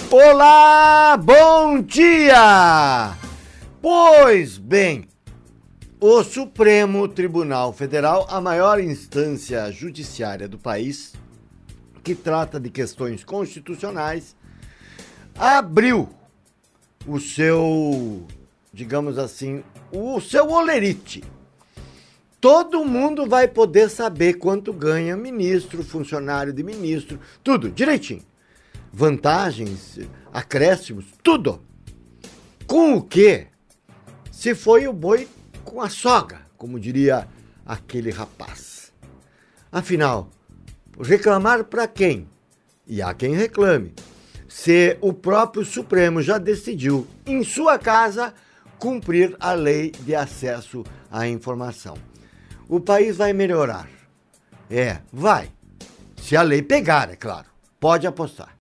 Olá, bom dia! Pois bem, o Supremo Tribunal Federal, a maior instância judiciária do país, que trata de questões constitucionais, abriu o seu, digamos assim, o seu holerite. Todo mundo vai poder saber quanto ganha ministro, funcionário de ministro, tudo direitinho. Vantagens, acréscimos, tudo. Com o quê? Se foi o boi com a soga, como diria aquele rapaz. Afinal, reclamar para quem? E há quem reclame. Se o próprio Supremo já decidiu, em sua casa, cumprir a lei de acesso à informação. O país vai melhorar. Vai. Se a lei pegar, é claro. Pode apostar.